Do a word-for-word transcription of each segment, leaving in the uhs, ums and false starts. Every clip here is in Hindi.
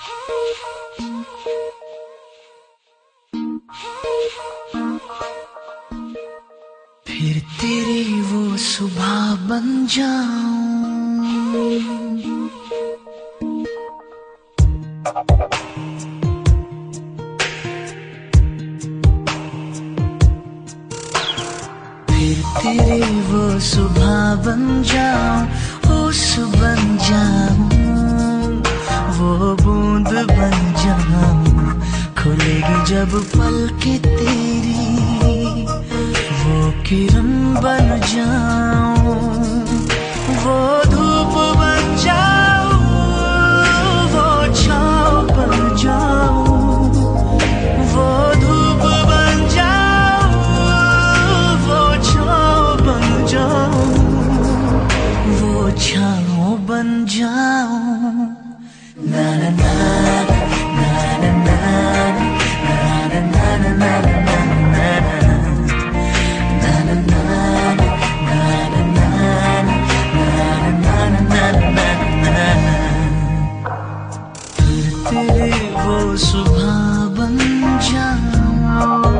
फिर तेरी वो सुबह बन जाऊं, फिर तेरी वो सुबह बन जाऊं, ओस बन जाऊं, वो बूंद बन जाऊं, खुलेगी जब पलकें तेरी, वो किरण बन जाऊं, वो धूप बन जाऊं, वो छाँव बन जाऊं, वो धूप बन जाऊं, वो छाँव बन जाऊं, वो छाँव बन जाऊं। ना ना ना ना ना ना ना ना ना ना ना। तेरे वो सुबह बन जाऊं,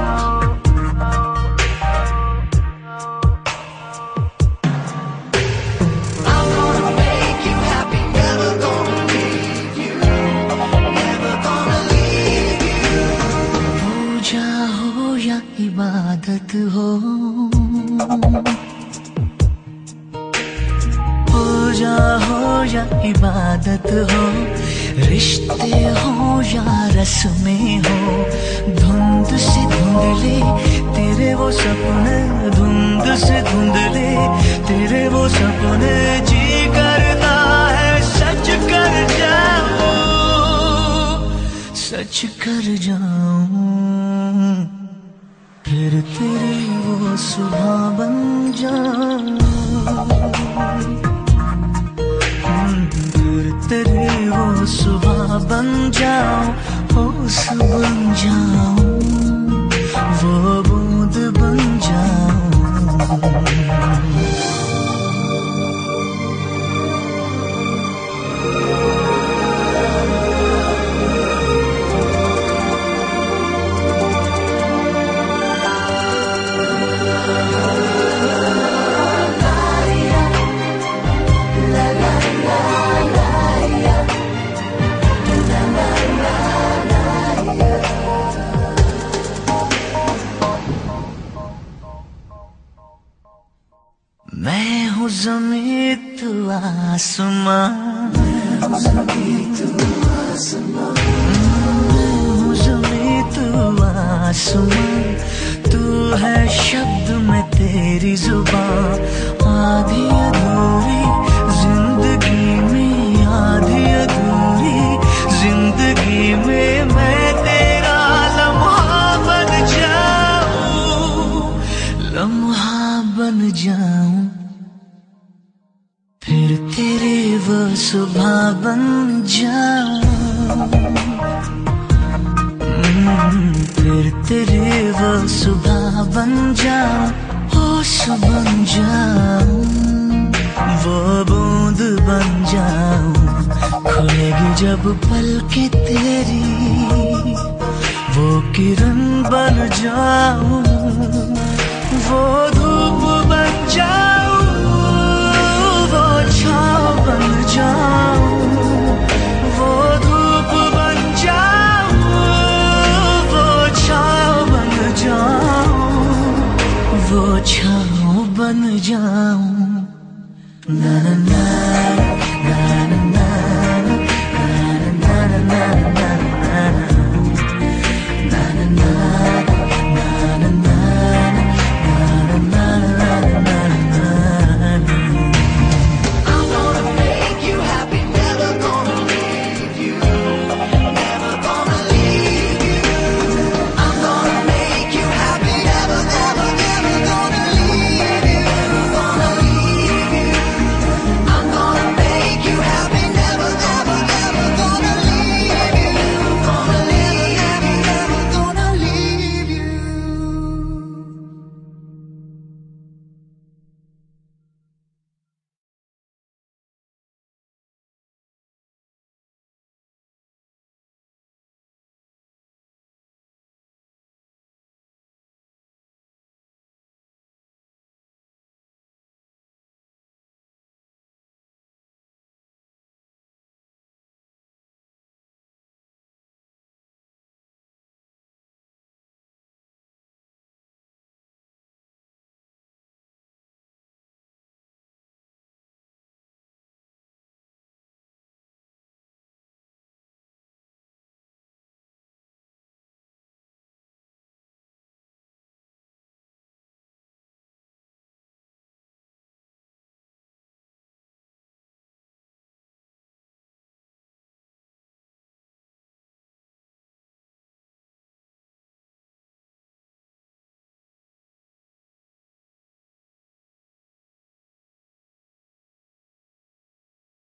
I'm gonna make you happy, never gonna leave you, never gonna leave you। पूजा हो या इबादत हो, पूजा हो या इबादत हो, रिश्ते हो या रस्में हो, धुंध से धुंधले तेरे वो सपने, धुंध से धुंधले तेरे वो सपने, जी करता है सच कर जाऊं, सच कर जाऊं, फिर तेरी वो सुबह बन जाऊं, तेरी वो सुबह बन जाऊं, ओस बन जाऊं, वो बूंद बन जाऊं। मैं हूँ ज़मीं तू आसमां, मैं हूँ ज़मीं तू आसमां, मैं हूँ ज़मीं तू आसमां, तू है शब्द में तेरी जुबां, आधी अधूरी जिंदगी में, आधी अधूरी जिंदगी में मैं तेरा लम्हा बन जाऊं, लम्हा बन जाऊं, फिर तेरे वो सुबह बन जाऊं, फिर तेरे वो सुबह बन जाऊं, ओस बन जाऊं, वो बूंद बन जाऊं, खुलेगी जब पलकें तेरी, वो किरण बन जाऊं, वो धूप बन जाऊं, वो छाँव बन जाऊं।